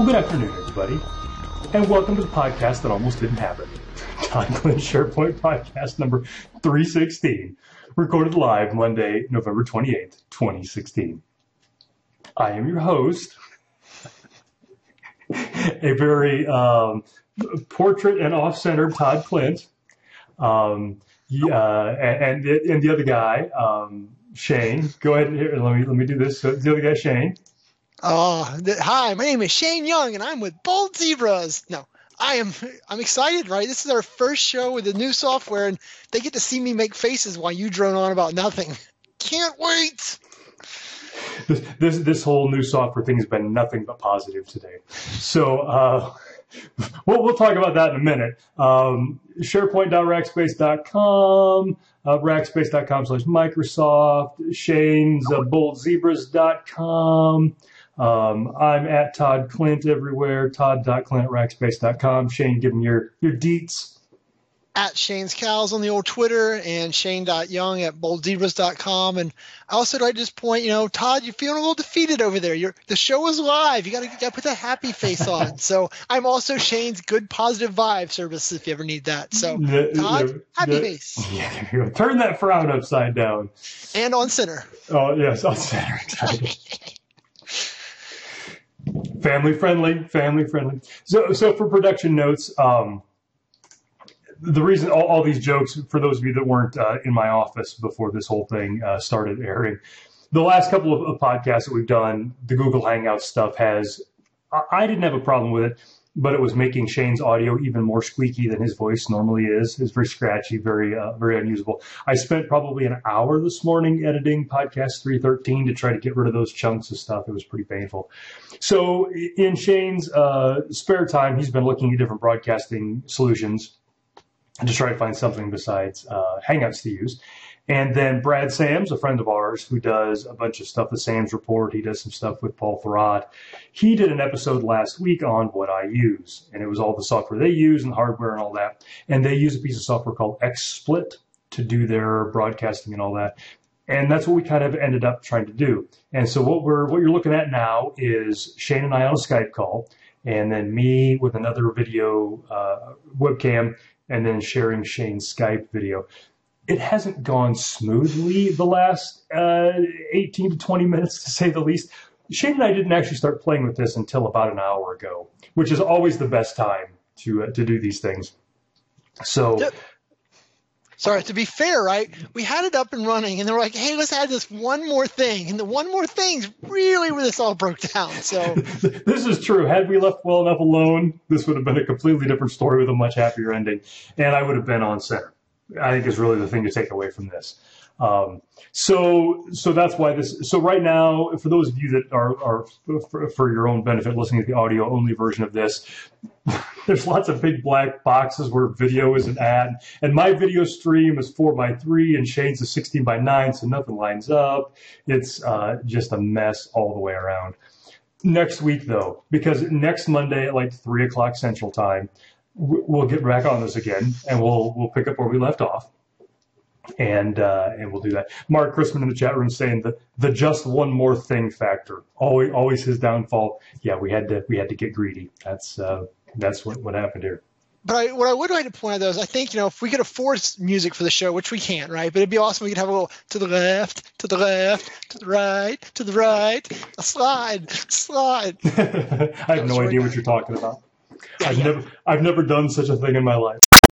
Well, good afternoon, everybody, and welcome to the podcast that almost didn't happen. Todd Clint SharePoint Podcast number 316, recorded live Monday, November 28th, 2016. I am your host, a very portrait and off-centered Todd Clint, and the other guy, Shane. Go ahead and let me do this. So the other guy, Shane. Hi, my name is Shane Young, and I'm with Bold Zebras. No, I'm excited, right? This is our first show with the new software, and they get to see me make faces while you drone on about nothing. Can't wait. This whole new software thing has been nothing but positive today. So we'll talk about that in a minute. SharePoint.Rackspace.com, Rackspace.com/Microsoft, Shane's BoldZebras.com. I'm at Todd Clint everywhere, Todd.Clint@Rackspace.com. Shane, give me your deets. At Shane's Cows on the old Twitter, and Shane.Young at BoldZebras.com. And I also like to just point, Todd, you're feeling a little defeated over there. The show is live. You gotta put that happy face on. So I'm also Shane's good positive vibe service if you ever need that. So Todd, happy face. Yeah, there you go. Turn that frown upside down. And on center. Oh yes, on center. Exactly. Family friendly. So for production notes, the reason all these jokes, for those of you that weren't in my office before this whole thing started airing, the last couple of podcasts that we've done, the Google Hangouts stuff I didn't have a problem with it, but it was making Shane's audio even more squeaky than his voice normally is. It's very scratchy, very unusable. I spent probably an hour this morning editing podcast 313 to try to get rid of those chunks of stuff. It was pretty painful. So in Shane's spare time, he's been looking at different broadcasting solutions and to try to find something besides Hangouts to use. And then Brad Sams, a friend of ours who does a bunch of stuff, the Sams Report, he does some stuff with Paul Thurrott. He did an episode last week on what I use, and it was all the software they use and hardware and all that. And they use a piece of software called XSplit to do their broadcasting and all that. And that's what we kind of ended up trying to do. And so what you're looking at now is Shane and I on a Skype call, and then me with another video webcam, and then sharing Shane's Skype video. It hasn't gone smoothly the last 18 to 20 minutes, to say the least. Shane and I didn't actually start playing with this until about an hour ago, which is always the best time to do these things. So, sorry, to be fair, right? We had it up and running, and they were like, hey, let's add this one more thing. And the one more thing's really where this all broke down. So this is true. Had we left well enough alone, this would have been a completely different story with a much happier ending, and I would have been on center. I think is really the thing to take away from this. So that's why this. So right now, for those of you that are for your own benefit listening to the audio only version of this, there's lots of big black boxes where video isn't at, and my video stream is 4:3 and Shane's is 16:9, so nothing lines up. It's just a mess all the way around. Next week though, because next Monday at like 3:00 Central Time, we'll get back on this again, and we'll pick up where we left off, and we'll do that. Mark Chrisman in the chat room saying that the just one more thing factor, always his downfall. Yeah, we had to get greedy. That's what happened here. But what I would like to point out, though, is I think, if we could afford music for the show, which we can't, right? But it'd be awesome if we could have a little to the left, to the left, to the right, a slide. I have no idea what you're talking about. I've never done such a thing in my life.